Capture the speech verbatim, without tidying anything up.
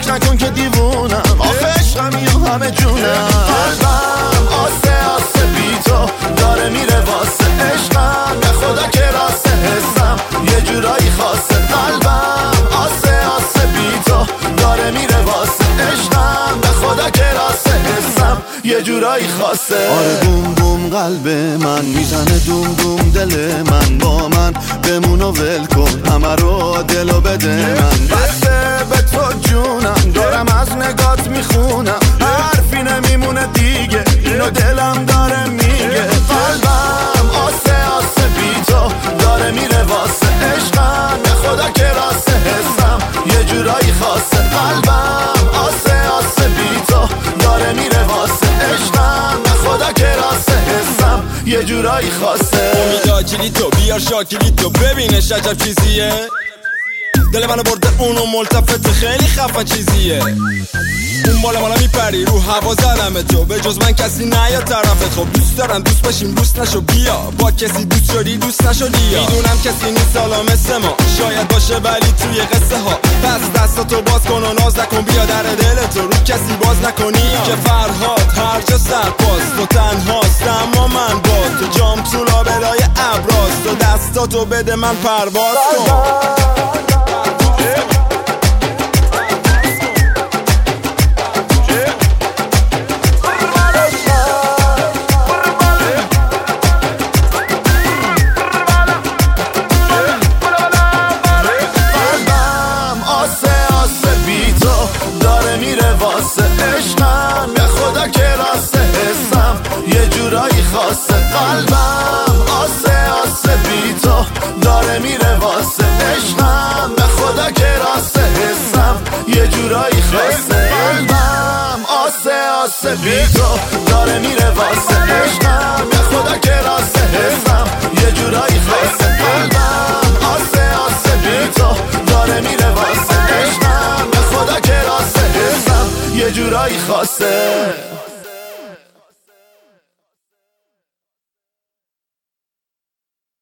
نکن که دیوونم، آخه عشقم یا همه جونم. قلبم آسه آسه بی تو داره میره واسه عشقم، به خدا که راسته حسم یه جورایی خاصه. قلبم آسه آسه بی تو داره میره واسه عشقم، به خدا که راسته حسم یه جورایی خاصه. آره بوم بوم قلب من میزنه دوم دوم، دل من با من بمون و ول کن، همه رو دلو بده من. بسته به تو جونم، دارم از نگات میخونم، حرفی نمیمونه دیگه، اینو دلم داره میگه. قلبم آسه آسه بی تو داره میره واسه عشقم، به خدا که راسته حسم یه جورایی خاصه. قلبم آسه آسه بی تو داره میره واسه عشقم، به خدا که راسته حسم یه جورایی خاصه. امیدا کلیتو بیار شاکلیتو ببینش عجب چیزیه، دل منو برده اونو ملتفت خیلی خفن چیزیه. اون بالا مالا میپری رو هوا زدم تو، به جز من کسی نیا طرفت. خب دوست دارم دوست باشیم دوست نشو بیا، با کسی دوست شدی دوست نشدی. میدونم کسی نیست حالا مثل ما، شاید باشه ولی توی قصه ها. پس دستاتو باز کن و ناز نکن، بیا در دلتو رو کسی باز نکنی. که فرهاد هر جا سرپاس تو تنهاست، اما من با تو جام تو لابلای ابراز. تو دستاتو بده من پرواز کن. عشقم به خدا که راسته حسم یه جورایی خاصه. قلبم آسه آسه بی تو داره میره واسه عشقم، به خدا که راسته حسم یه جورایی خاصه. قلبم آسه آسه بی تو داره میره واسه عشقم، به خدا که راسته حسم یه جورایی خاصه.